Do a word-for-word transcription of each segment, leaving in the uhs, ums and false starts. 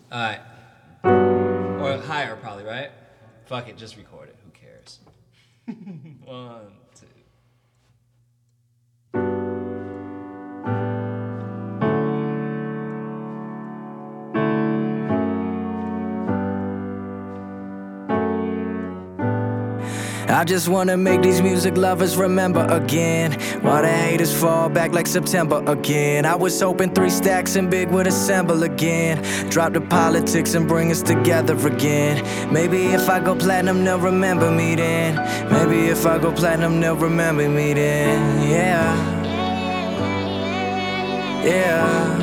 Alright. Or higher, probably, right? Fuck it, just record it. Who cares? One, two. I just wanna make these music lovers remember again while the haters fall back like September again. I was hoping three stacks and big would assemble again, drop the politics and bring us together again. Maybe if I go platinum they'll remember me then. Maybe if I go platinum they'll remember me then. Yeah, yeah.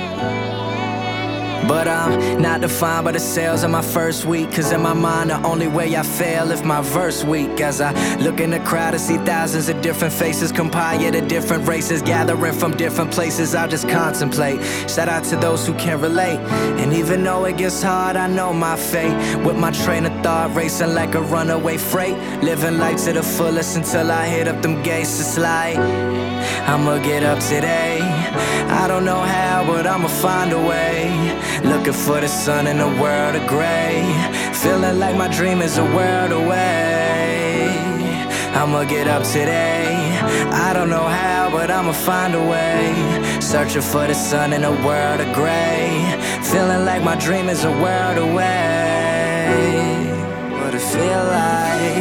But I'm not defined by the sales of my first week, cause in my mind the only way I fail if my verse weak. As I look in the crowd and see thousands of different faces compiled of different races, gathering from different places, I just contemplate. Shout out to those who can relate. And even though it gets hard, I know my fate. With my train of thought racing like a runaway freight, living life to the fullest until I hit up them gates. It's like I'ma get up today. I don't know how, but I'ma find a way. Looking for the sun in a world of gray, feeling like my dream is a world away. I'ma get up today. I don't know how, but I'ma find a way. Searching for the sun in a world of gray, feeling like my dream is a world away. What it feel like?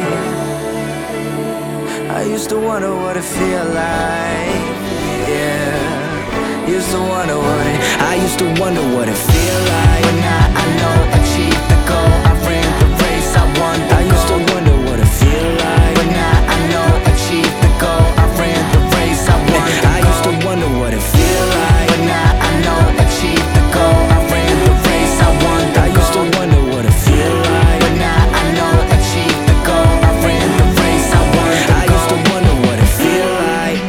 I used to wonder what it feel like. Yeah, used to wonder what it I used to wonder what it feel like. But now I know, achieved the goal. I ran the race, I won the I goal. Used to wonder what it feel like. But now I know, achieved the goal. I ran the race, I won the goal. I used to wonder what it feel like. But now I know, achieved the goal. I ran the race, I won the goal. I used to wonder what it feel like. But now I know, achieved the goal. I ran the race, I won the goal. I used to wonder what it feel like.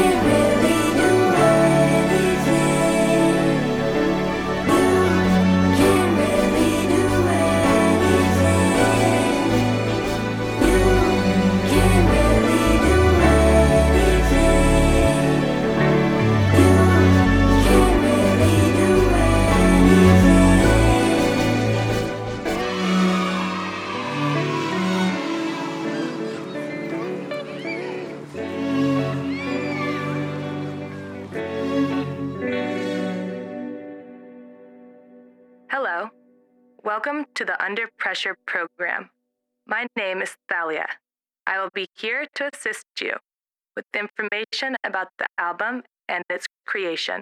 Hello. Welcome to the Under Pressure program. My name is Thalia. I will be here to assist you with information about the album and its creation.